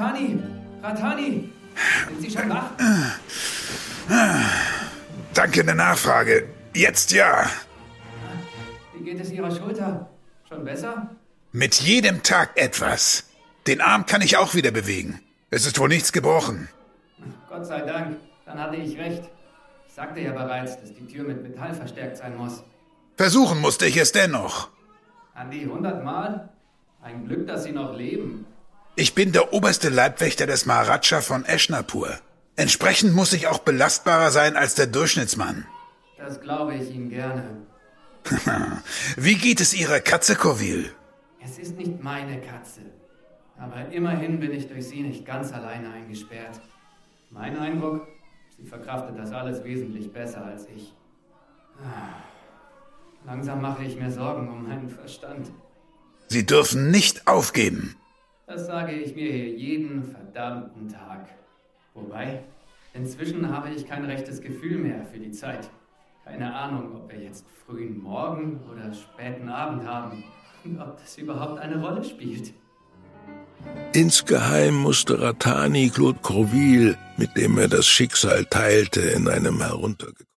Rattani! Rattani! Sind Sie schon wach? Danke der Nachfrage. Jetzt ja. Wie geht es Ihrer Schulter? Schon besser? Mit jedem Tag etwas. Den Arm kann ich auch wieder bewegen. Es ist wohl nichts gebrochen. Gott sei Dank, dann hatte ich recht. Ich sagte ja bereits, dass die Tür mit Metall verstärkt sein muss. Versuchen musste ich es dennoch. Andi, 100 Mal? Ein Glück, dass Sie noch leben. Ich bin der oberste Leibwächter des Maharaja von Eshnapur. Entsprechend muss ich auch belastbarer sein als der Durchschnittsmann. Das glaube ich Ihnen gerne. Wie geht es Ihrer Katze, Corville? Es ist nicht meine Katze. Aber immerhin bin ich durch sie nicht ganz alleine eingesperrt. Mein Eindruck, sie verkraftet das alles wesentlich besser als ich. Langsam mache ich mir Sorgen um meinen Verstand. Sie dürfen nicht aufgeben. Das sage ich mir hier jeden verdammten Tag. Wobei, inzwischen habe ich kein rechtes Gefühl mehr für die Zeit. Keine Ahnung, ob wir jetzt frühen Morgen oder späten Abend haben. Und ob das überhaupt eine Rolle spielt. Insgeheim musste Rattani Claude Corville, mit dem er das Schicksal teilte, in einem heruntergekommenen